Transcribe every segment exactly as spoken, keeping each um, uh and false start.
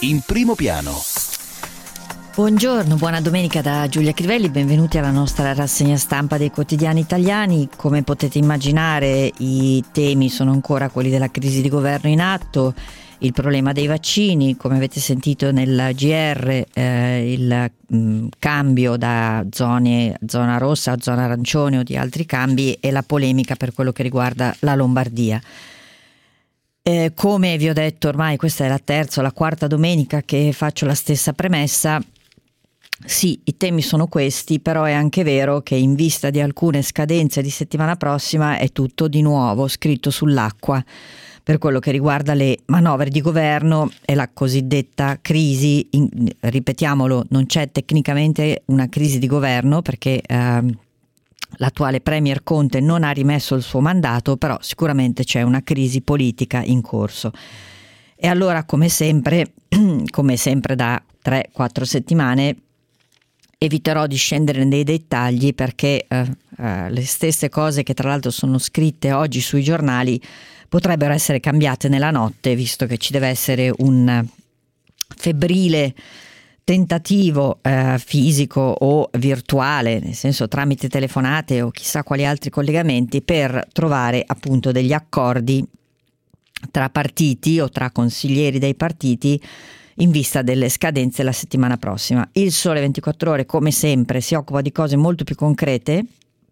in primo piano. Buongiorno, buona domenica da Giulia Crivelli, benvenuti alla nostra rassegna stampa dei quotidiani italiani. Come potete immaginare, i temi sono ancora quelli della crisi di governo in atto, il problema dei vaccini, come avete sentito nel G R, eh, il mh, cambio da zone, zona rossa a zona arancione o di altri cambi, e la polemica per quello che riguarda la Lombardia. Eh, come vi ho detto, ormai questa è la terza o la quarta domenica che faccio la stessa premessa. Sì, i temi sono questi, però è anche vero che in vista di alcune scadenze di settimana prossima è tutto di nuovo scritto sull'acqua per quello che riguarda le manovre di governo e la cosiddetta crisi. In, ripetiamolo, non c'è tecnicamente una crisi di governo perché eh, l'attuale Premier Conte non ha rimesso il suo mandato, però sicuramente c'è una crisi politica in corso. E allora, come sempre, come sempre da tre quattro settimane, eviterò di scendere nei dettagli perché eh, eh, le stesse cose che tra l'altro sono scritte oggi sui giornali potrebbero essere cambiate nella notte, visto che ci deve essere un febbrile tentativo eh, fisico o virtuale, nel senso tramite telefonate o chissà quali altri collegamenti, per trovare appunto degli accordi tra partiti o tra consiglieri dei partiti in vista delle scadenze la settimana prossima. Il Sole ventiquattro Ore, come sempre, si occupa di cose molto più concrete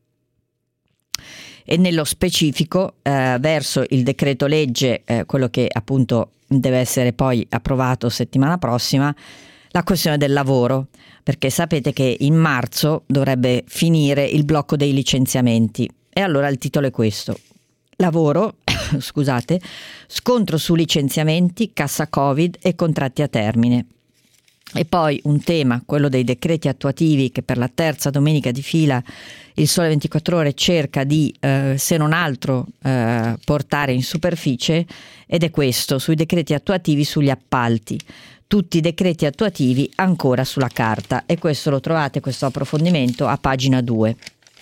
e nello specifico eh, verso il decreto legge, eh, quello che appunto deve essere poi approvato settimana prossima, la questione del lavoro, perché sapete che in marzo dovrebbe finire il blocco dei licenziamenti. E allora il titolo è questo: lavoro, scusate, scontro su licenziamenti, cassa Covid e contratti a termine. E poi un tema, quello dei decreti attuativi, che per la terza domenica di fila il Sole ventiquattro Ore cerca di, eh, se non altro, eh, portare in superficie, ed è questo, sui decreti attuativi sugli appalti. Tutti i decreti attuativi ancora sulla carta, e questo lo trovate, questo approfondimento, a pagina due.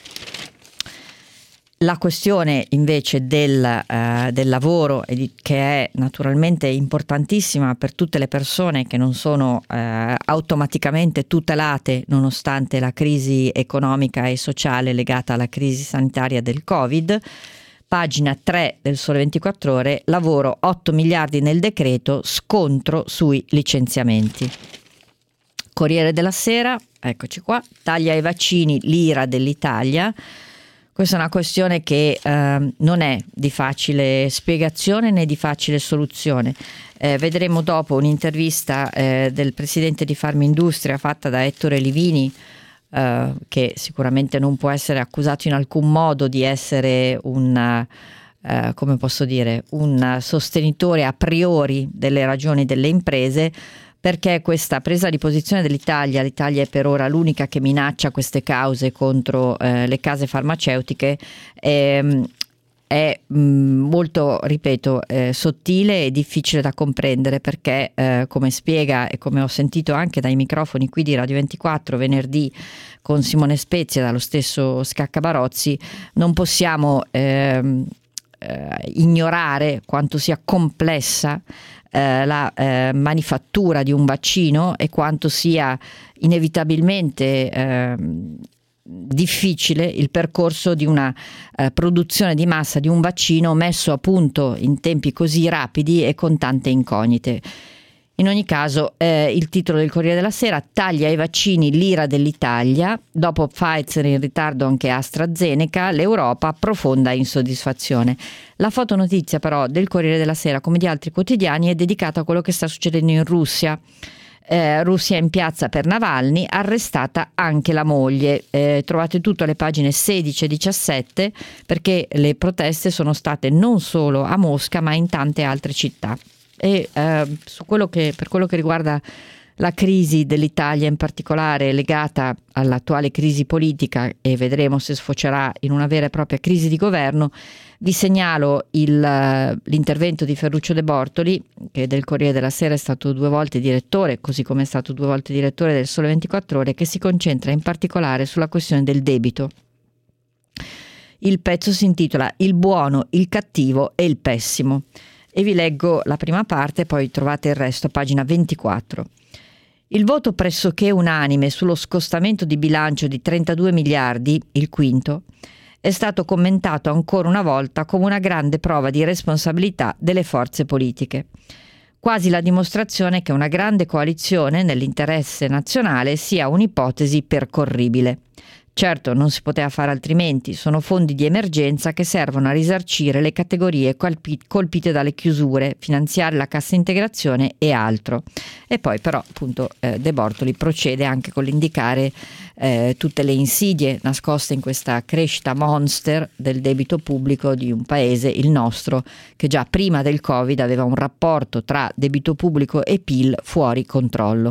La questione invece del, uh, del lavoro, e di, che è naturalmente importantissima per tutte le persone che non sono uh, automaticamente tutelate nonostante la crisi economica e sociale legata alla crisi sanitaria del Covid. Pagina tre del Sole ventiquattro Ore, lavoro, otto miliardi nel decreto, scontro sui licenziamenti. Corriere della Sera, eccoci qua, taglia ai vaccini, l'ira dell'Italia. Questa è una questione che eh, non è di facile spiegazione né di facile soluzione. Eh, vedremo dopo un'intervista eh, del presidente di Farmindustria fatta da Ettore Livini, eh, che sicuramente non può essere accusato in alcun modo di essere un, eh, come posso dire, un sostenitore a priori delle ragioni delle imprese, perché questa presa di posizione dell'Italia, l'Italia è per ora l'unica che minaccia queste cause contro eh, le case farmaceutiche, è, è mh, molto, ripeto, eh, sottile e difficile da comprendere, perché eh, come spiega e come ho sentito anche dai microfoni qui di Radio ventiquattro venerdì con Simone Spezia, dallo stesso Scaccabarozzi, non possiamo ehm, eh, ignorare quanto sia complessa Eh, la eh, manifattura di un vaccino e quanto sia inevitabilmente eh, difficile il percorso di una eh, produzione di massa di un vaccino messo a punto in tempi così rapidi e con tante incognite. In ogni caso, eh, il titolo del Corriere della Sera: taglia ai vaccini, l'ira dell'Italia, dopo Pfizer in ritardo anche AstraZeneca, l'Europa profonda insoddisfazione. La fotonotizia però del Corriere della Sera, come di altri quotidiani, è dedicata a quello che sta succedendo in Russia. Eh, Russia in piazza per Navalny, arrestata anche la moglie. Eh, trovate tutto alle pagine sedici e diciassette, perché le proteste sono state non solo a Mosca ma in tante altre città. E eh, su quello che, per quello che riguarda la crisi dell'Italia in particolare, legata all'attuale crisi politica, e vedremo se sfocerà in una vera e propria crisi di governo, vi segnalo il, l'intervento di Ferruccio De Bortoli, che del Corriere della Sera è stato due volte direttore, così come è stato due volte direttore del Sole ventiquattro Ore, che si concentra in particolare sulla questione del debito. Il pezzo si intitola "Il buono, il cattivo e il pessimo", e vi leggo la prima parte, poi trovate il resto a pagina ventiquattro. Il voto pressoché unanime sullo scostamento di bilancio di trentadue miliardi, il quinto, è stato commentato ancora una volta come una grande prova di responsabilità delle forze politiche. Quasi la dimostrazione che una grande coalizione nell'interesse nazionale sia un'ipotesi percorribile. Certo, non si poteva fare altrimenti, sono fondi di emergenza che servono a risarcire le categorie colpi- colpite dalle chiusure, finanziare la cassa integrazione e altro. E poi però appunto eh, De Bortoli procede anche con l'indicare eh, tutte le insidie nascoste in questa crescita monster del debito pubblico di un paese, il nostro, che già prima del Covid aveva un rapporto tra debito pubblico e P I L fuori controllo.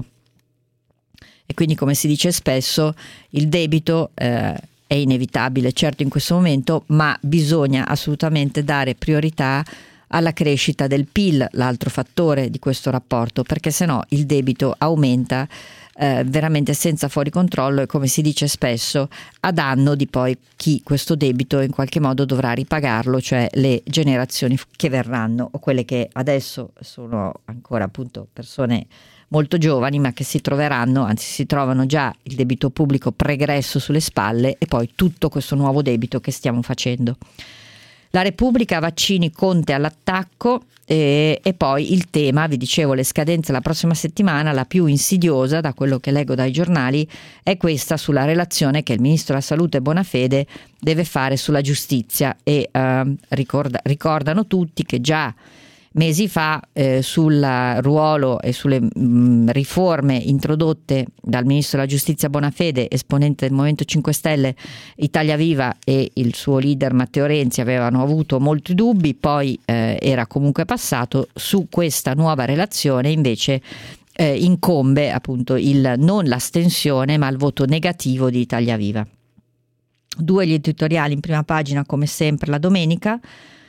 E quindi, come si dice spesso, il debito eh, è inevitabile, certo in questo momento, ma bisogna assolutamente dare priorità alla crescita del P I L, l'altro fattore di questo rapporto, perché sennò il debito aumenta eh, veramente senza fuori controllo e, come si dice spesso, a danno di poi chi questo debito in qualche modo dovrà ripagarlo, cioè le generazioni che verranno o quelle che adesso sono ancora appunto persone molto giovani, ma che si troveranno, anzi si trovano già il debito pubblico pregresso sulle spalle e poi tutto questo nuovo debito che stiamo facendo. La Repubblica, vaccini, Conte all'attacco e, e poi il tema, vi dicevo, le scadenze la prossima settimana, la più insidiosa da quello che leggo dai giornali è questa sulla relazione che il Ministro della Salute Bonafede deve fare sulla giustizia e eh, ricorda, ricordano tutti che già mesi fa eh, sul ruolo e sulle mh, riforme introdotte dal Ministro della Giustizia Bonafede, esponente del Movimento cinque Stelle, Italia Viva e il suo leader Matteo Renzi avevano avuto molti dubbi, poi eh, era comunque passato. Su questa nuova relazione invece eh, incombe appunto il, non l'astensione ma il voto negativo di Italia Viva. Due gli editoriali in prima pagina come sempre la domenica,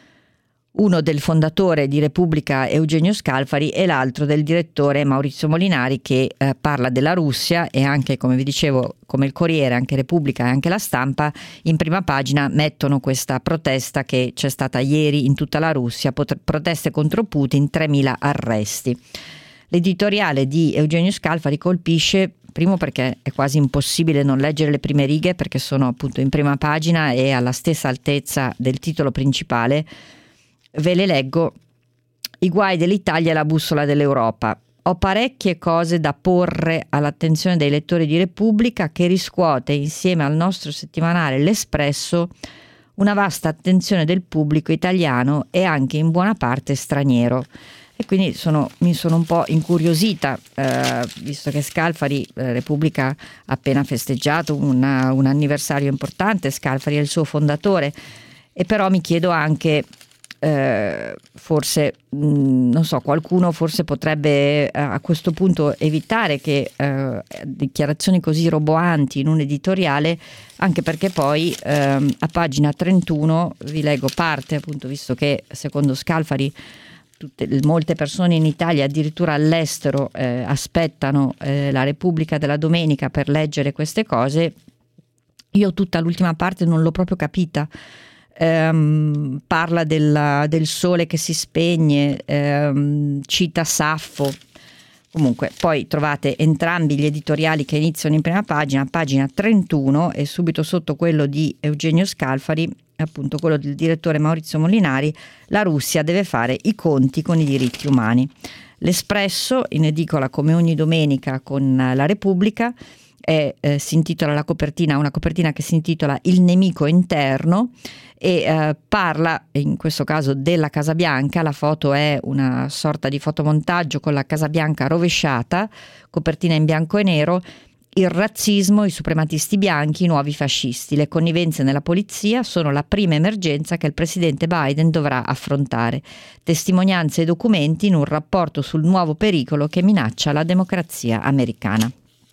uno del fondatore di Repubblica Eugenio Scalfari e l'altro del direttore Maurizio Molinari, che eh, parla della Russia, e anche, come vi dicevo, come il Corriere, anche Repubblica e anche La Stampa in prima pagina mettono questa protesta che c'è stata ieri in tutta la Russia, pot- proteste contro Putin, tremila arresti. L'editoriale di Eugenio Scalfari colpisce, primo perché è quasi impossibile non leggere le prime righe perché sono appunto in prima pagina e alla stessa altezza del titolo principale. Ve le leggo. I guai dell'Italia e la bussola dell'Europa. Ho parecchie cose da porre all'attenzione dei lettori di Repubblica, che riscuote insieme al nostro settimanale L'Espresso una vasta attenzione del pubblico italiano e anche in buona parte straniero. E quindi sono, mi sono un po' incuriosita, eh, visto che Scalfari, eh, Repubblica ha appena festeggiato una, un anniversario importante, Scalfari è il suo fondatore, e però mi chiedo anche Eh, forse mh, non so, qualcuno forse potrebbe eh, a questo punto evitare che eh, dichiarazioni così roboanti in un editoriale, anche perché poi ehm, a pagina trentuno vi leggo parte, appunto, visto che secondo Scalfari tutte, molte persone in Italia, addirittura all'estero, eh, aspettano eh, la Repubblica della domenica per leggere queste cose. Io tutta l'ultima parte non l'ho proprio capita. Um, parla della, del sole che si spegne, um, cita Saffo. Comunque poi trovate entrambi gli editoriali che iniziano in prima pagina, pagina trentuno, e subito sotto quello di Eugenio Scalfari, appunto quello del direttore Maurizio Molinari, la Russia deve fare i conti con i diritti umani. L'Espresso, in edicola come ogni domenica con la Repubblica, è, eh, si intitola la copertina, una copertina che si intitola Il nemico interno, e eh, parla in questo caso della Casa Bianca. La foto è una sorta di fotomontaggio con la Casa Bianca rovesciata, copertina in bianco e nero, il razzismo, i suprematisti bianchi, i nuovi fascisti, le connivenze nella polizia sono la prima emergenza che il presidente Biden dovrà affrontare. Testimonianze e documenti in un rapporto sul nuovo pericolo che minaccia la democrazia americana.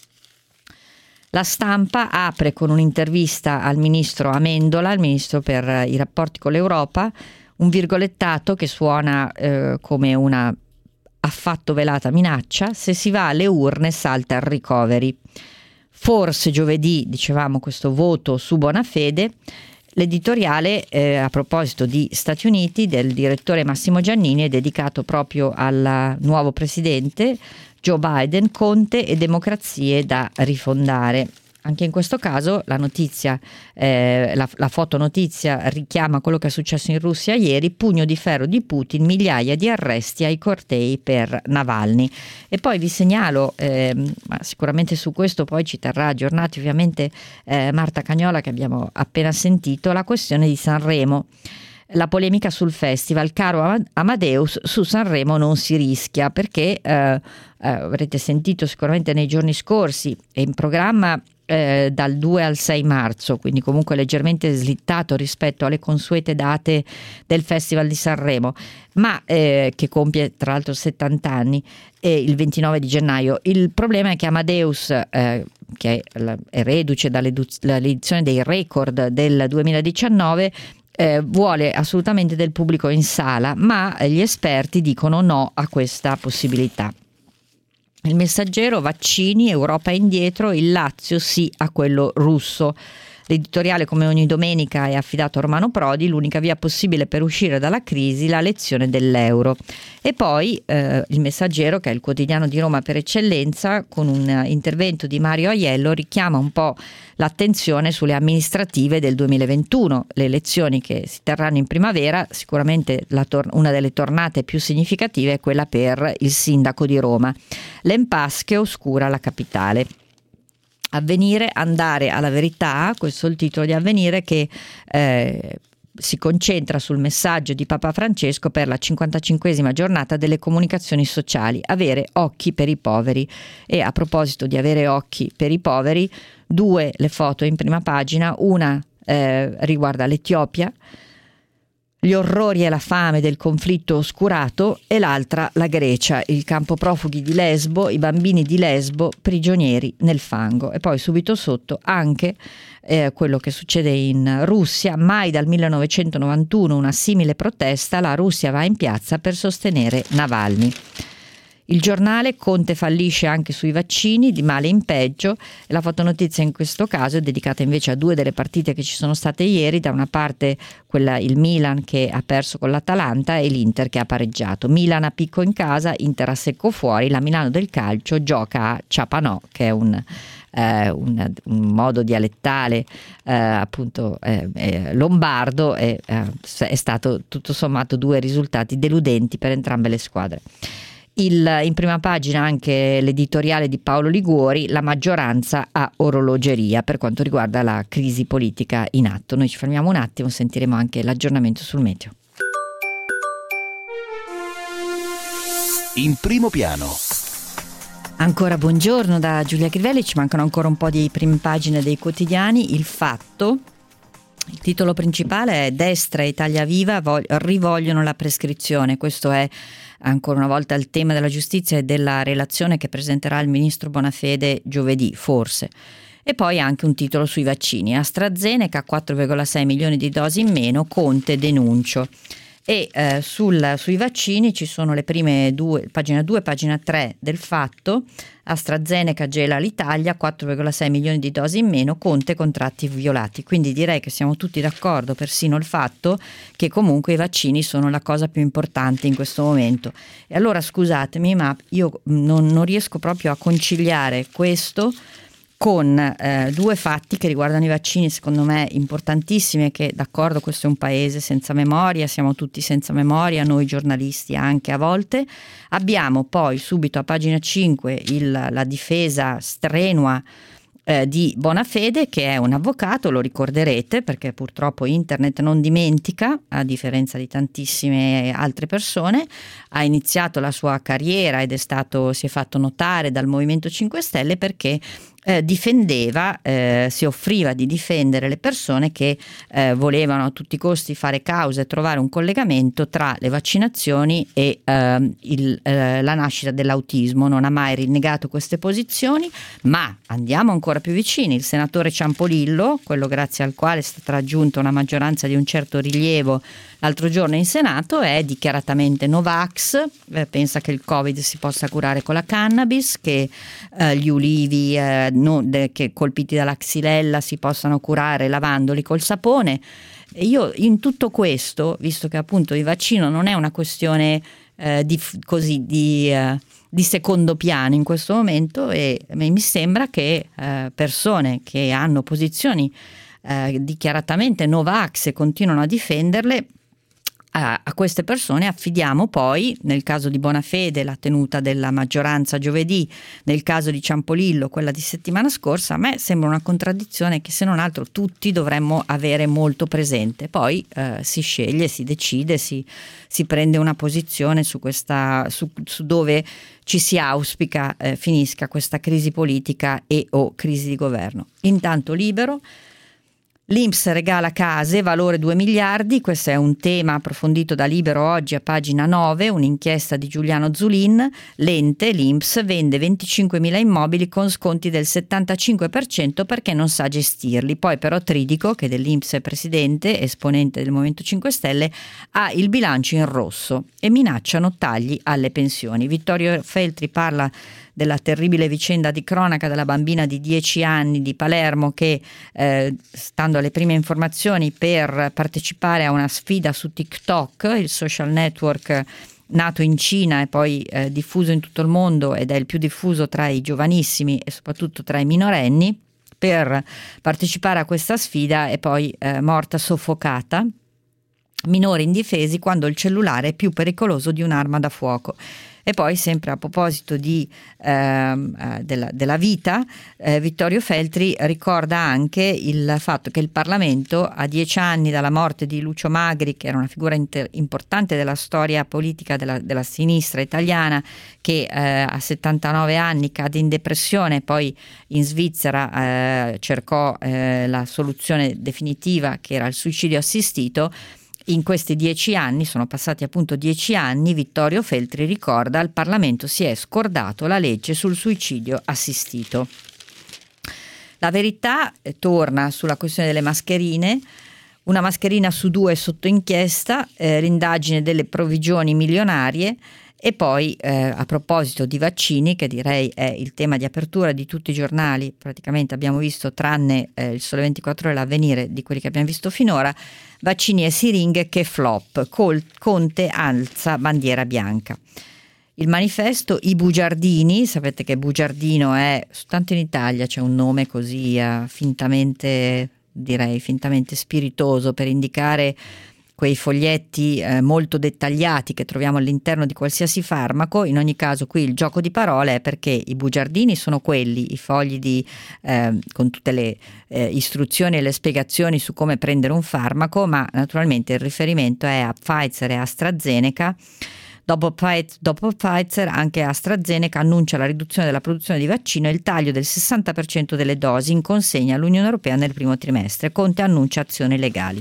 La Stampa apre con un'intervista al ministro Amendola, il ministro per i rapporti con l'Europa, un virgolettato che suona eh, come una affatto velata minaccia: se si va alle urne salta il recovery. Forse giovedì, dicevamo, questo voto su Bonafede, L'editoriale eh, a proposito di Stati Uniti del direttore Massimo Giannini è dedicato proprio al nuovo presidente Joe Biden, Conte e democrazie da rifondare. Anche in questo caso la notizia, eh, la, la fotonotizia richiama quello che è successo in Russia ieri: pugno di ferro di Putin, migliaia di arresti ai cortei per Navalny. E poi vi segnalo, eh, ma sicuramente su questo poi ci terrà aggiornati ovviamente eh, Marta Cagnola, che abbiamo appena sentito, la questione di Sanremo. La polemica sul festival, caro Amadeus, su Sanremo non si rischia, perché eh, eh, avrete sentito sicuramente nei giorni scorsi, è in programma Eh, dal due al sei marzo, quindi comunque leggermente slittato rispetto alle consuete date del Festival di Sanremo, ma eh, che compie tra l'altro settanta anni, eh, il ventinove di gennaio. Il problema è che Amadeus, eh, che è reduce dall'edizione dei record del duemiladiciannove, eh, vuole assolutamente del pubblico in sala, ma gli esperti dicono no a questa possibilità. Il Messaggero: vaccini, Europa indietro, il Lazio sì a quello russo. L'editoriale, come ogni domenica, è affidato a Romano Prodi. L'unica via possibile per uscire dalla crisi, la lezione dell'euro. E poi eh, il Messaggero, che è il quotidiano di Roma per eccellenza, con un intervento di Mario Aiello, richiama un po' l'attenzione sulle amministrative del duemilaventuno, le elezioni che si terranno in primavera. Sicuramente la tor- una delle tornate più significative è quella per il sindaco di Roma. L'impasse che oscura la capitale. Avvenire, andare alla verità, questo è il titolo di Avvenire, che eh, si concentra sul messaggio di Papa Francesco per la cinquantacinquesima giornata delle comunicazioni sociali: avere occhi per i poveri. E a proposito di avere occhi per i poveri, due le foto in prima pagina, una eh, riguarda l'Etiopia, gli orrori e la fame del conflitto oscurato, e l'altra la Grecia, il campo profughi di Lesbo, i bambini di Lesbo prigionieri nel fango. E poi subito sotto anche eh, quello che succede in Russia: mai dal millenovecentonovantuno una simile protesta, la Russia va in piazza per sostenere Navalny. Il Giornale: Conte fallisce anche sui vaccini, di male in peggio. La fotonotizia in questo caso è dedicata invece a due delle partite che ci sono state ieri: da una parte quella, il Milan che ha perso con l'Atalanta, e l'Inter che ha pareggiato. Milan a picco in casa, Inter a secco fuori. La Milano del calcio gioca a Ciapanò, che è un Eh, un, un modo dialettale eh, appunto eh, eh, lombardo, e eh, è stato tutto sommato due risultati deludenti per entrambe le squadre. Il, in prima pagina anche l'editoriale di Paolo Liguori: la maggioranza a orologeria, per quanto riguarda la crisi politica in atto. Noi ci fermiamo un attimo, sentiremo anche l'aggiornamento sul meteo. In primo piano. Ancora buongiorno da Giulia Crivelli. Ci mancano ancora un po' di prime pagine dei quotidiani. Il Fatto, il titolo principale è: Destra e Italia Viva vog- rivogliono la prescrizione. Questo è ancora una volta il tema della giustizia e della relazione che presenterà il ministro Bonafede giovedì, forse. E poi anche un titolo sui vaccini: AstraZeneca, quattro virgola sei milioni di dosi in meno, Conte denuncio. E eh, sul, sui vaccini ci sono le prime due, pagina due, pagina tre del Fatto. AstraZeneca gela l'Italia, quattro virgola sei milioni di dosi in meno, Conte contratti violati. Quindi direi che siamo tutti d'accordo, persino il Fatto, che comunque i vaccini sono la cosa più importante in questo momento. E allora scusatemi, ma io non, non riesco proprio a conciliare questo con eh, due fatti che riguardano i vaccini, secondo me importantissimi, e che, d'accordo, questo è un paese senza memoria, siamo tutti senza memoria, noi giornalisti anche a volte. Abbiamo poi subito a pagina cinque il, la difesa strenua eh, di Bonafede, che è un avvocato, lo ricorderete, perché purtroppo internet non dimentica, a differenza di tantissime altre persone. Ha iniziato la sua carriera ed è stato, si è fatto notare dal Movimento cinque Stelle perché Eh, difendeva, eh, si offriva di difendere le persone che eh, volevano a tutti i costi fare causa e trovare un collegamento tra le vaccinazioni e eh, il, eh, la nascita dell'autismo. Non ha mai rinnegato queste posizioni, ma andiamo ancora più vicini: il senatore Ciampolillo, quello grazie al quale è stata raggiunta una maggioranza di un certo rilievo l'altro giorno in Senato è dichiaratamente Novax, eh, pensa che il Covid si possa curare con la cannabis, che eh, gli ulivi eh, no, de, che colpiti dalla xylella si possano curare lavandoli col sapone. E io in tutto questo, visto che appunto il vaccino non è una questione eh, di, così di, eh, di secondo piano in questo momento, e mi sembra che eh, persone che hanno posizioni eh, dichiaratamente Novax e continuano a difenderle, a, a queste persone affidiamo poi, nel caso di Bonafede, la tenuta della maggioranza giovedì, nel caso di Ciampolillo quella di settimana scorsa. A me sembra una contraddizione che, se non altro, tutti dovremmo avere molto presente. Poi eh, si sceglie, si decide, si, si prende una posizione su questa, su, su dove ci si auspica eh, finisca questa crisi politica e o crisi di governo. Intanto Libero. L'I N P S regala case, valore due miliardi, questo è un tema approfondito da Libero oggi a pagina nove, un'inchiesta di Giuliano Zulin. L'ente, l'I N P S, vende venticinquemila immobili con sconti del settantacinque per cento perché non sa gestirli. Poi però Tridico, che dell'I N P S è presidente, esponente del Movimento cinque Stelle, ha il bilancio in rosso e minacciano tagli alle pensioni. Vittorio Feltri parla della terribile vicenda di cronaca della bambina di dieci anni di Palermo che, eh, stando alle prime informazioni, per partecipare a una sfida su TikTok, il social network nato in Cina e poi eh, diffuso in tutto il mondo ed è il più diffuso tra i giovanissimi e soprattutto tra i minorenni, per partecipare a questa sfida è poi eh, morta soffocata, minori indifesi quando il cellulare è più pericoloso di un'arma da fuoco. E poi, sempre a proposito di, ehm, della, della vita, eh, Vittorio Feltri ricorda anche il fatto che il Parlamento, a dieci anni dalla morte di Lucio Magri, che era una figura inter- importante della storia politica della, della sinistra italiana, che eh, a settantanove anni cade in depressione, poi in Svizzera eh, cercò eh, la soluzione definitiva, che era il suicidio assistito. In questi dieci anni, sono passati appunto dieci anni, Vittorio Feltri ricorda, al Parlamento si è scordato la legge sul suicidio assistito. La Verità eh, torna sulla questione delle mascherine. Una mascherina su due sotto inchiesta, eh, l'indagine delle provvigioni milionarie. E poi eh, a proposito di vaccini, che direi è il tema di apertura di tutti i giornali, praticamente abbiamo visto, tranne eh, il Sole ventiquattro Ore e l'Avvenire, di quelli che abbiamo visto finora, vaccini e siringhe che flop, Col- Conte alza bandiera bianca. Il Manifesto, i bugiardini, sapete che bugiardino è, soltanto in Italia c'è un nome così eh, fintamente, direi fintamente spiritoso per indicare quei foglietti eh, molto dettagliati che troviamo all'interno di qualsiasi farmaco. In ogni caso qui il gioco di parole è perché i bugiardini sono quelli, i fogli di, eh, con tutte le eh, istruzioni e le spiegazioni su come prendere un farmaco, ma naturalmente il riferimento è a Pfizer e AstraZeneca. Dopo Pfizer, anche AstraZeneca annuncia la riduzione della produzione di vaccino e il taglio del sessanta per cento delle dosi in consegna all'Unione Europea nel primo trimestre. Conte annuncia azioni legali.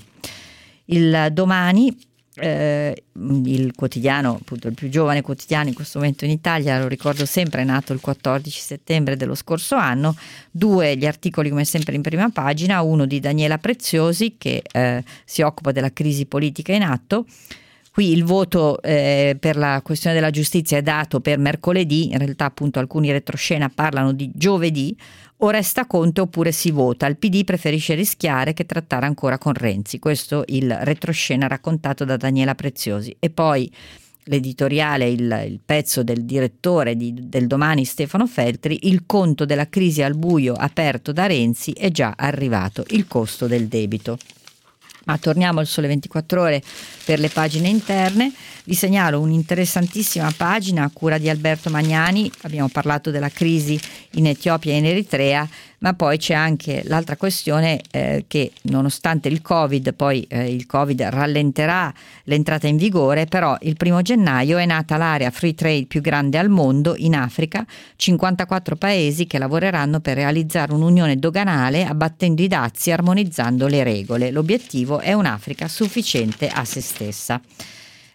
Il Domani, eh, il quotidiano, appunto il più giovane quotidiano in questo momento in Italia, lo ricordo sempre, è nato il quattordici settembre dello scorso anno. Due gli articoli come sempre in prima pagina, uno di Daniela Preziosi che eh, si occupa della crisi politica in atto. Qui il voto eh, per la questione della giustizia è dato per mercoledì, in realtà appunto alcuni retroscena parlano di giovedì. O resta Conte oppure si vota. Il P D preferisce rischiare che trattare ancora con Renzi. Questo il retroscena raccontato da Daniela Preziosi. E poi l'editoriale, il, il pezzo del direttore di, del Domani Stefano Feltri, il conto della crisi al buio aperto da Renzi è già arrivato, il costo del debito. Ma torniamo al Sole ventiquattro Ore per le pagine interne. Vi segnalo un'interessantissima pagina a cura di Alberto Magnani. Abbiamo parlato della crisi in Etiopia e in Eritrea, ma poi c'è anche l'altra questione eh, che nonostante il Covid, poi eh, il Covid rallenterà l'entrata in vigore, però il primo gennaio è nata l'area free trade più grande al mondo in Africa, cinquantaquattro paesi che lavoreranno per realizzare un'unione doganale abbattendo i dazi e armonizzando le regole. L'obiettivo è un'Africa sufficiente a se stessa.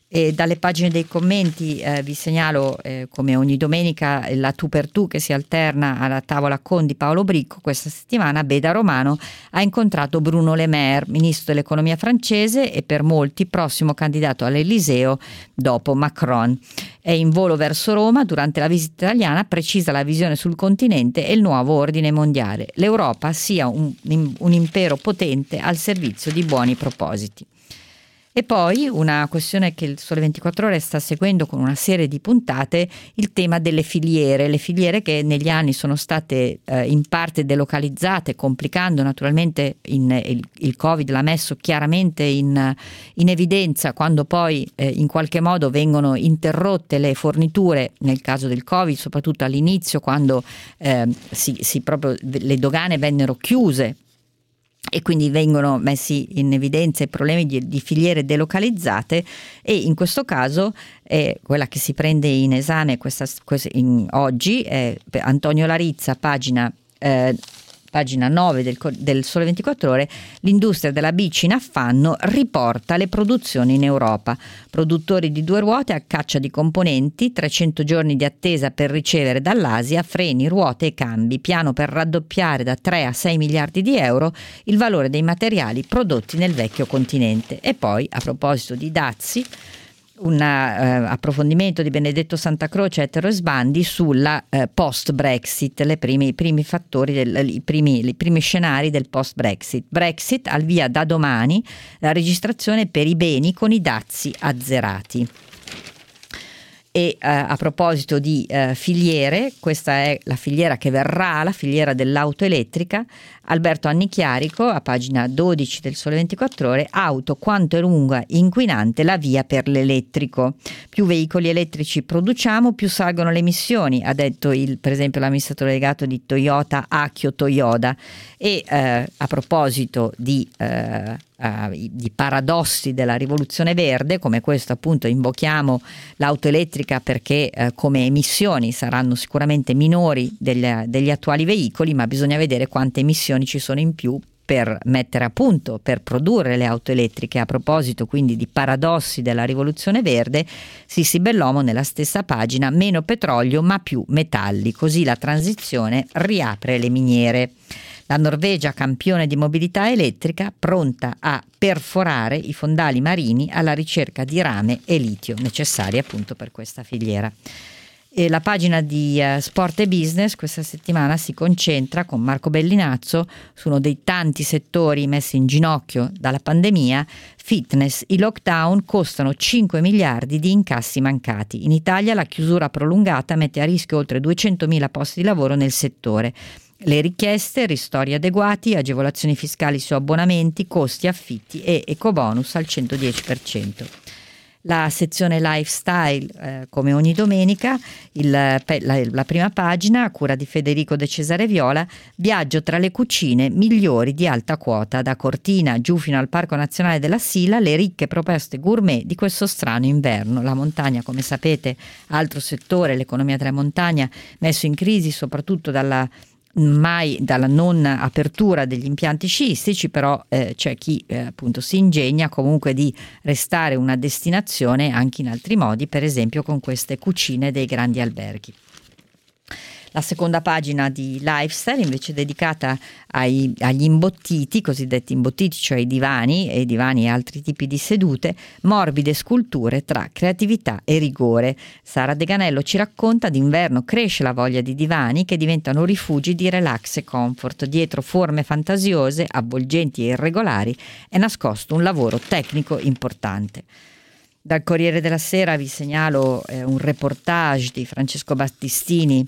E dalle pagine dei commenti eh, vi segnalo eh, come ogni domenica la tu per tu che si alterna alla tavola con di Paolo Bricco. Questa settimana Beda Romano ha incontrato Bruno Le Maire, ministro dell'economia francese e per molti prossimo candidato all'Eliseo dopo Macron. È in volo verso Roma, durante la visita italiana precisa la visione sul continente e il nuovo ordine mondiale. L'Europa sia un, un impero potente al servizio di buoni propositi. E poi una questione che il Sole ventiquattro Ore sta seguendo con una serie di puntate, il tema delle filiere, le filiere che negli anni sono state eh, in parte delocalizzate, complicando naturalmente in, il, il Covid l'ha messo chiaramente in, in evidenza quando poi eh, in qualche modo vengono interrotte le forniture, nel caso del Covid, soprattutto all'inizio quando eh, si, si proprio le dogane vennero chiuse. E quindi vengono messi in evidenza i problemi di, di filiere delocalizzate, e in questo caso eh, quella che si prende in esame questa, questa, in, oggi è Antonio Larizza, pagina eh, pagina nove del, del Sole ventiquattro Ore. L'industria della bici in affanno riporta le produzioni in Europa. Produttori di due ruote a caccia di componenti, trecento giorni di attesa per ricevere dall'Asia freni, ruote e cambi, piano per raddoppiare da tre a sei miliardi di euro il valore dei materiali prodotti nel vecchio continente. E poi, a proposito di dazi, un uh, approfondimento di Benedetto Santacroce, Ettore Sbandi, sulla uh, post-Brexit, le primi, i primi fattori, del, i, primi, i primi scenari del post-Brexit. Brexit, al via da domani la registrazione per i beni con i dazi azzerati. E uh, a proposito di uh, filiere, questa è la filiera che verrà, la filiera dell'auto elettrica. Alberto Annichiarico, a pagina dodici del Sole ventiquattro Ore, auto, quanto è lunga e inquinante la via per l'elettrico. Più veicoli elettrici produciamo, più salgono le emissioni, ha detto il, per esempio l'amministratore delegato di Toyota, Akio Toyoda. E eh, a proposito di, eh, uh, di paradossi della rivoluzione verde, come questo appunto, invochiamo l'auto elettrica perché eh, come emissioni saranno sicuramente minori degli, degli attuali veicoli, ma bisogna vedere quante emissioni ci sono in più per mettere a punto, per produrre le auto elettriche. A proposito quindi di paradossi della rivoluzione verde, Sissi Bellomo nella stessa pagina, meno petrolio ma più metalli, così la transizione riapre le miniere. La Norvegia, campione di mobilità elettrica, pronta a perforare i fondali marini alla ricerca di rame e litio necessari appunto per questa filiera. E la pagina di uh, Sport e Business questa settimana si concentra con Marco Bellinazzo su uno dei tanti settori messi in ginocchio dalla pandemia. Fitness, i lockdown costano cinque miliardi di incassi mancati. In Italia la chiusura prolungata mette a rischio oltre duecentomila posti di lavoro nel settore. Le richieste, ristori adeguati, agevolazioni fiscali su abbonamenti, costi, affitti e ecobonus al centodieci per cento. La sezione lifestyle, eh, come ogni domenica, il, la, la prima pagina, a cura di Federico De Cesare Viola, viaggio tra le cucine migliori di alta quota, da Cortina giù fino al Parco Nazionale della Sila, le ricche proposte gourmet di questo strano inverno. La montagna, come sapete, altro settore, l'economia della montagna, messo in crisi soprattutto dalla mai dalla non apertura degli impianti sciistici, però eh, c'è chi eh, appunto si ingegna comunque di restare una destinazione anche in altri modi, per esempio con queste cucine dei grandi alberghi. La seconda pagina di Lifestyle invece è dedicata ai, agli imbottiti, cosiddetti imbottiti, cioè i divani e i divani e altri tipi di sedute, morbide sculture tra creatività e rigore. Sara Deganello ci racconta: d'inverno cresce la voglia di divani che diventano rifugi di relax e comfort. Dietro forme fantasiose, avvolgenti e irregolari è nascosto un lavoro tecnico importante. Dal Corriere della Sera vi segnalo eh, un reportage di Francesco Battistini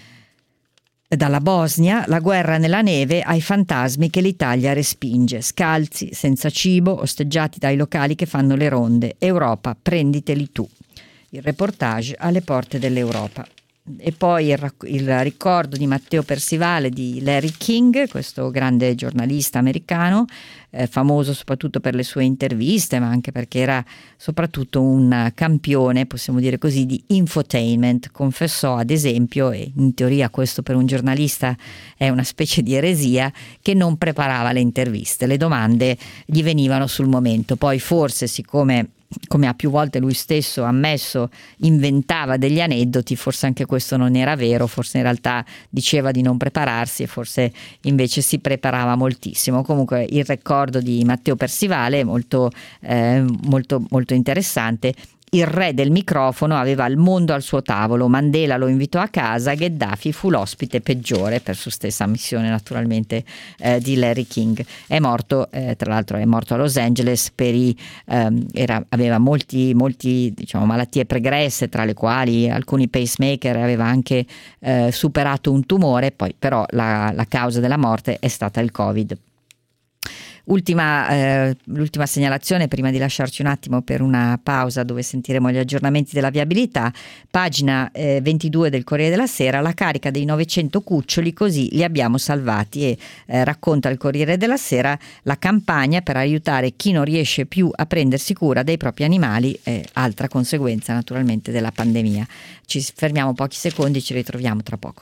dalla Bosnia, la guerra nella neve ai fantasmi che l'Italia respinge, scalzi, senza cibo, osteggiati dai locali che fanno le ronde. Europa, prenditeli tu. Il reportage alle porte dell'Europa. E poi il, il ricordo di Matteo Persivale di Larry King, questo grande giornalista americano, eh, famoso soprattutto per le sue interviste, ma anche perché era soprattutto un campione, possiamo dire così, di infotainment. Confessò ad esempio, e in teoria questo per un giornalista è una specie di eresia, che non preparava le interviste, le domande gli venivano sul momento. Poi forse, siccome come ha più volte lui stesso ammesso, inventava degli aneddoti, forse anche questo non era vero, forse in realtà diceva di non prepararsi e forse invece si preparava moltissimo. Comunque il ricordo di Matteo Persivale è molto, eh, molto, molto interessante. Il re del microfono aveva il mondo al suo tavolo, Mandela lo invitò a casa, Gheddafi fu l'ospite peggiore, per sua stessa ammissione naturalmente, eh, di Larry King. È morto, eh, tra l'altro è morto a Los Angeles per i, ehm, era, aveva molti, molti diciamo, malattie pregresse, tra le quali alcuni pacemaker, aveva anche eh, superato un tumore, poi però la, la causa della morte è stata il Covid. Ultima, eh, l'ultima segnalazione prima di lasciarci un attimo per una pausa dove sentiremo gli aggiornamenti della viabilità. Pagina eh, ventidue del Corriere della Sera, la carica dei novecento cuccioli, così li abbiamo salvati, e eh, racconta il Corriere della Sera la campagna per aiutare chi non riesce più a prendersi cura dei propri animali, eh, altra conseguenza naturalmente della pandemia. Ci fermiamo pochi secondi, ci ritroviamo tra poco.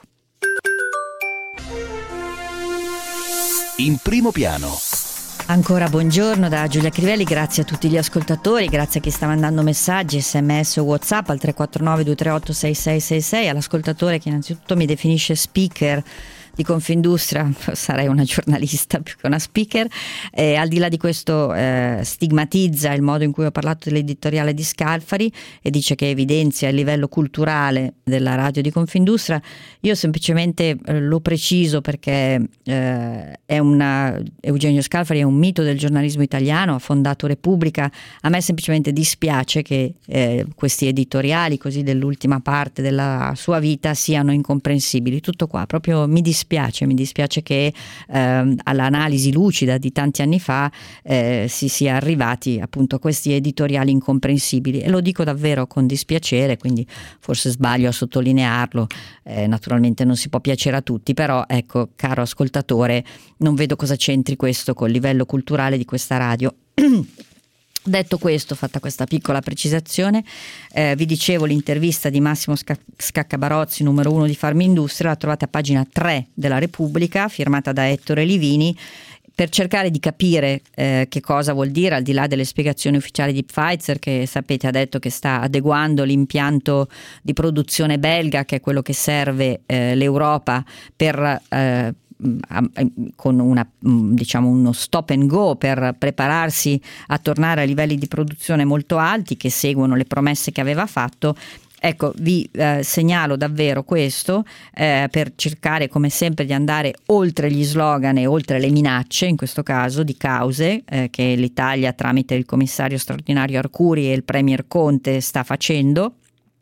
In primo piano. Ancora buongiorno da Giulia Crivelli, grazie a tutti gli ascoltatori, grazie a chi sta mandando messaggi, sms o WhatsApp al tre quattro nove due tre otto sei sei sei sei, all'ascoltatore che innanzitutto mi definisce speaker di Confindustria, sarei una giornalista più che una speaker, e al di là di questo eh, stigmatizza il modo in cui ho parlato dell'editoriale di Scalfari e dice che evidenzia il livello culturale della radio di Confindustria. Io semplicemente eh, lo preciso perché eh, è una, Eugenio Scalfari è un mito del giornalismo italiano, ha fondato Repubblica. A me semplicemente dispiace che eh, questi editoriali così dell'ultima parte della sua vita siano incomprensibili. Tutto qua, proprio mi dispiace. Dispiace, mi dispiace che eh, all'analisi lucida di tanti anni fa eh, si sia arrivati appunto a questi editoriali incomprensibili, e lo dico davvero con dispiacere, quindi forse sbaglio a sottolinearlo, eh, naturalmente non si può piacere a tutti, però ecco, caro ascoltatore, non vedo cosa c'entri questo col livello culturale di questa radio. Detto questo, fatta questa piccola precisazione, eh, vi dicevo l'intervista di Massimo Sca- Scaccabarozzi, numero uno di Farmindustria, la trovate a pagina tre della Repubblica, firmata da Ettore Livini, per cercare di capire eh, che cosa vuol dire, al di là delle spiegazioni ufficiali di Pfizer, che sapete ha detto che sta adeguando l'impianto di produzione belga, che è quello che serve eh, l'Europa per eh, con una, diciamo, uno stop and go per prepararsi a tornare a livelli di produzione molto alti che seguono le promesse che aveva fatto. Ecco, vi eh, segnalo davvero questo eh, per cercare come sempre di andare oltre gli slogan e oltre le minacce, in questo caso di cause eh, che l'Italia tramite il commissario straordinario Arcuri e il premier Conte sta facendo.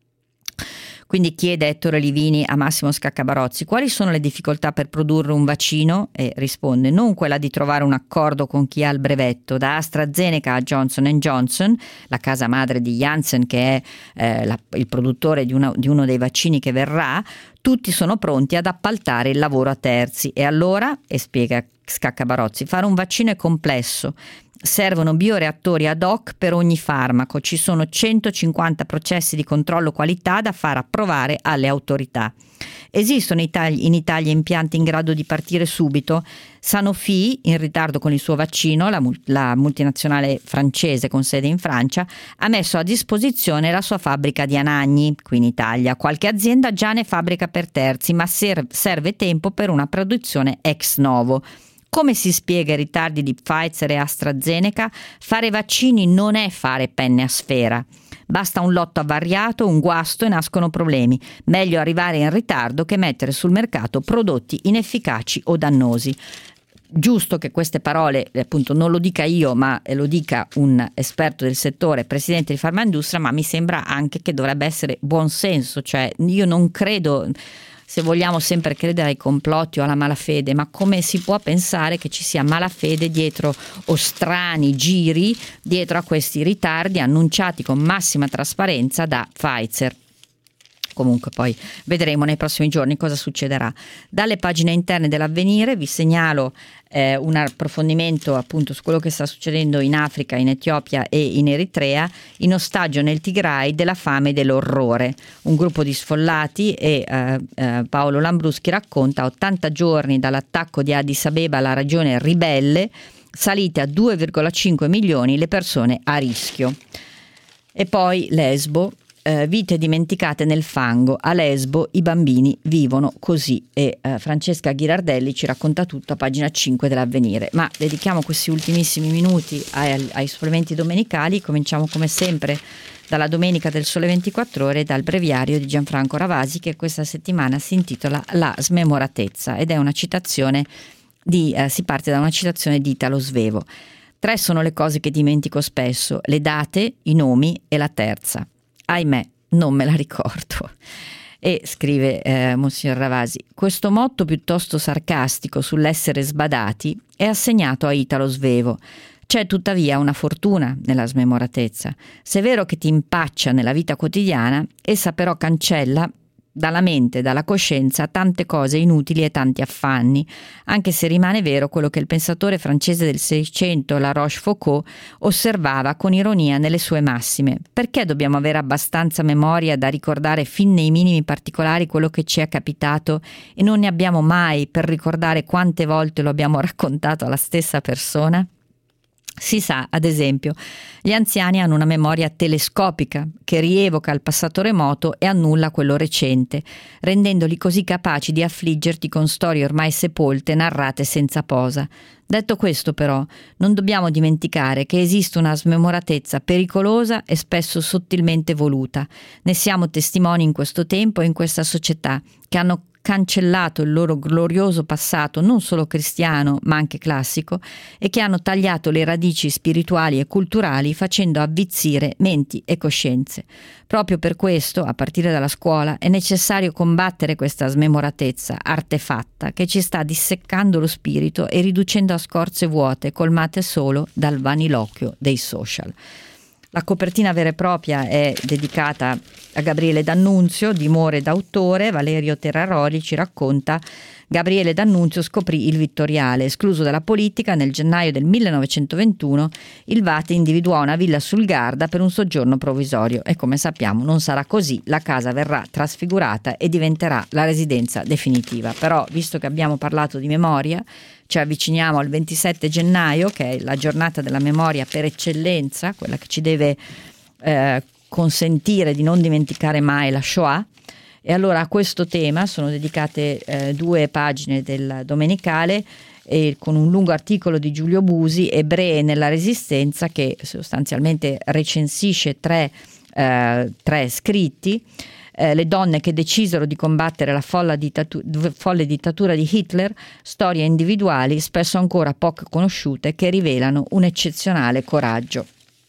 Quindi chiede Ettore Livini a Massimo Scaccabarozzi quali sono le difficoltà per produrre un vaccino, e risponde: non quella di trovare un accordo con chi ha il brevetto, da AstraZeneca a Johnson and Johnson, la casa madre di Janssen che è eh, la, il produttore di, una, di uno dei vaccini che verrà, tutti sono pronti ad appaltare il lavoro a terzi. E allora, e spiega Scaccabarozzi, fare un vaccino è complesso. Servono bioreattori ad hoc per ogni farmaco, ci sono centocinquanta processi di controllo qualità da far approvare alle autorità. Esistono in Italia impianti in grado di partire subito? Sanofi, in ritardo con il suo vaccino, la, la multinazionale francese con sede in Francia, ha messo a disposizione la sua fabbrica di Anagni, qui in Italia. Qualche azienda già ne fabbrica per terzi, ma ser- serve tempo per una produzione ex novo. Come si spiega i ritardi di Pfizer e AstraZeneca? Fare vaccini non è fare penne a sfera. Basta un lotto avariato, un guasto e nascono problemi. Meglio arrivare in ritardo che mettere sul mercato prodotti inefficaci o dannosi. Giusto che queste parole, appunto, non lo dica io, ma lo dica un esperto del settore, presidente di Farmindustria, ma mi sembra anche che dovrebbe essere buon senso. Cioè, io non credo, se vogliamo sempre credere ai complotti o alla malafede, ma come si può pensare che ci sia malafede dietro o strani giri dietro a questi ritardi annunciati con massima trasparenza da Pfizer? Comunque poi vedremo nei prossimi giorni cosa succederà. Dalle pagine interne dell'Avvenire vi segnalo eh, un approfondimento appunto su quello che sta succedendo in Africa, in Etiopia e in Eritrea, in ostaggio nel Tigray della fame e dell'orrore. Un gruppo di sfollati, e eh, eh, Paolo Lambruschi racconta, ottanta giorni dall'attacco di Addis Abeba alla regione ribelle, salite a due virgola cinque milioni le persone a rischio. E poi Lesbo, eh, vite dimenticate nel fango, a Lesbo i bambini vivono così, e eh, Francesca Ghirardelli ci racconta tutto a pagina cinque dell'Avvenire. Ma dedichiamo questi ultimissimi minuti ai, ai supplementi domenicali. Cominciamo come sempre dalla domenica del Sole ventiquattro Ore, dal breviario di Gianfranco Ravasi, che questa settimana si intitola La smemoratezza, ed è una citazione di, eh, si parte da una citazione di Italo Svevo. Tre sono le cose che dimentico spesso: le date, i nomi e la terza. Ahimè, non me la ricordo. E scrive eh, Monsignor Ravasi: questo motto piuttosto sarcastico sull'essere sbadati è assegnato a Italo Svevo. C'è tuttavia una fortuna nella smemoratezza. Se è vero che ti impaccia nella vita quotidiana, essa però cancella dalla mente, dalla coscienza, tante cose inutili e tanti affanni, anche se rimane vero quello che il pensatore francese del Seicento, La Rochefoucauld, osservava con ironia nelle sue massime. Perché dobbiamo avere abbastanza memoria da ricordare fin nei minimi particolari quello che ci è capitato e non ne abbiamo mai per ricordare quante volte lo abbiamo raccontato alla stessa persona? Si sa, ad esempio, gli anziani hanno una memoria telescopica che rievoca il passato remoto e annulla quello recente, rendendoli così capaci di affliggerti con storie ormai sepolte narrate senza posa. Detto questo, però, non dobbiamo dimenticare che esiste una smemoratezza pericolosa e spesso sottilmente voluta. Ne siamo testimoni in questo tempo e in questa società, che hanno cancellato il loro glorioso passato non solo cristiano ma anche classico, e che hanno tagliato le radici spirituali e culturali facendo avvizzire menti e coscienze. Proprio per questo, a partire dalla scuola, è necessario combattere questa smemoratezza artefatta che ci sta disseccando lo spirito e riducendo a scorze vuote colmate solo dal vaniloquio dei social. La copertina vera e propria è dedicata a Gabriele D'Annunzio, dimore d'autore. Valerio Terraroli ci racconta: Gabriele D'Annunzio scoprì il Vittoriale. Escluso dalla politica, nel gennaio del millenovecentoventuno il Vate individuò una villa sul Garda per un soggiorno provvisorio, e come sappiamo non sarà così. La casa verrà trasfigurata e diventerà la residenza definitiva. Però, visto che abbiamo parlato di memoria, ci avviciniamo al ventisette gennaio, che è la giornata della memoria per eccellenza, quella che ci deve eh, consentire di non dimenticare mai la Shoah. E allora a questo tema sono dedicate eh, due pagine del Domenicale, e con un lungo articolo di Giulio Busi, Ebree nella Resistenza, che sostanzialmente recensisce tre, eh, tre scritti. Eh, le donne che decisero di combattere la folla dittatu- folle dittatura di Hitler, storie individuali spesso ancora poco conosciute che rivelano un eccezionale coraggio.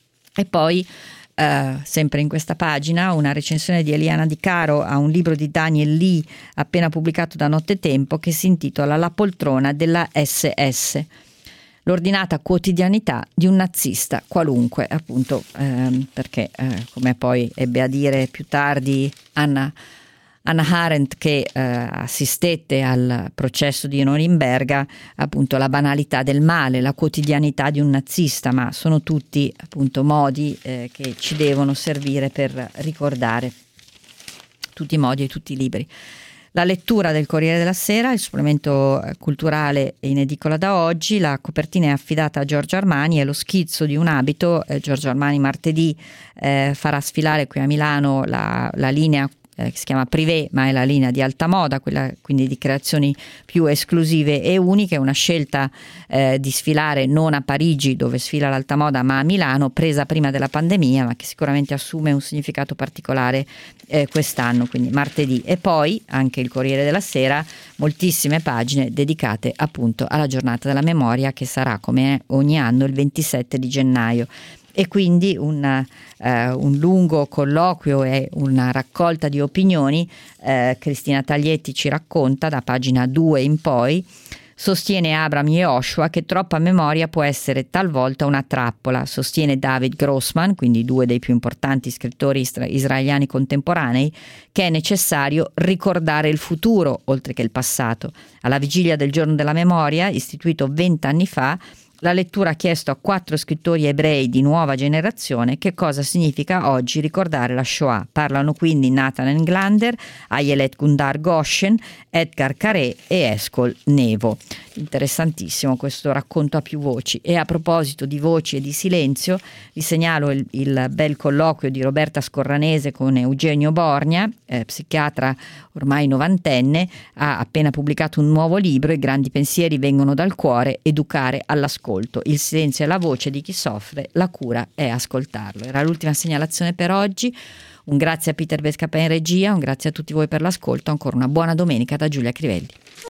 E poi Uh, sempre in questa pagina una recensione di Eliana Di Caro a un libro di Daniel Lee appena pubblicato da Nottetempo, che si intitola La poltrona della S S, l'ordinata quotidianità di un nazista qualunque, appunto ehm, perché eh, come poi ebbe a dire più tardi Anna Anna Arendt, che eh, assistette al processo di Norimberga, appunto la banalità del male, la quotidianità di un nazista, ma sono tutti appunto modi eh, che ci devono servire per ricordare, tutti i modi e tutti i libri. La lettura del Corriere della Sera, il supplemento culturale in edicola da oggi. La copertina è affidata a Giorgio Armani, è lo schizzo di un abito. eh, Giorgio Armani martedì eh, farà sfilare qui a Milano la, la linea Eh, che si chiama Privé, ma è la linea di alta moda, quella quindi di creazioni più esclusive e uniche, una scelta eh, di sfilare non a Parigi dove sfila l'alta moda, ma a Milano, presa prima della pandemia, ma che sicuramente assume un significato particolare eh, quest'anno, quindi martedì. E poi anche il Corriere della Sera, moltissime pagine dedicate appunto alla giornata della memoria, che sarà come ogni anno il ventisette di gennaio. E quindi un, eh, un lungo colloquio e una raccolta di opinioni. eh, Cristina Taglietti ci racconta da pagina due in poi: sostiene Abraham Yehoshua che troppa memoria può essere talvolta una trappola. Sostiene David Grossman, quindi due dei più importanti scrittori isra- israeliani contemporanei, che è necessario ricordare il futuro oltre che il passato. Alla vigilia del giorno della memoria, istituito vent'anni fa, La lettura ha chiesto a quattro scrittori ebrei di nuova generazione che cosa significa oggi ricordare la Shoah. Parlano quindi Nathan Englander, Ayelet Gundar Goshen, Edgar Caré e Eskol Nevo. Interessantissimo questo racconto a più voci. E a proposito di voci e di silenzio, vi segnalo il, il bel colloquio di Roberta Scorranese con Eugenio Borgna, eh, psichiatra ormai novantenne, ha appena pubblicato un nuovo libro, I grandi pensieri vengono dal cuore, educare all'ascolto. Il silenzio è la voce di chi soffre, la cura è ascoltarlo. Era l'ultima segnalazione per oggi. Un grazie a Peter Bescapè in regia, un grazie a tutti voi per l'ascolto, ancora una buona domenica da Giulia Crivelli.